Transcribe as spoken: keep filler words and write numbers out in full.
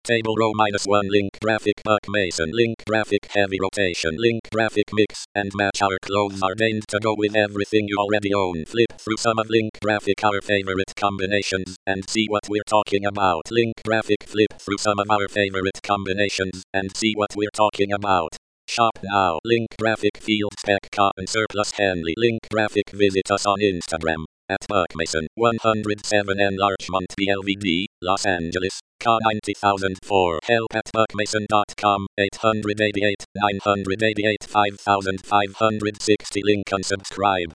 Table row minus one link graphic Buck Mason link graphic heavy rotation link graphic mix and match. Our clothes are deigned to go with everything you already own. Flip through some of link graphic our favorite combinations and see what we're talking about. Link graphic flip through some of our favorite combinations and see what we're talking about. Shop now. Link graphic field spec cotton surplus Henley. Link graphic visit us on Instagram at Buck Mason one oh seven Enlargement B L V D, Los Angeles, C A ninety thousand four. Help at buck mason dot com, eight eight eight, nine eight eight, five five six zero. Link and subscribe.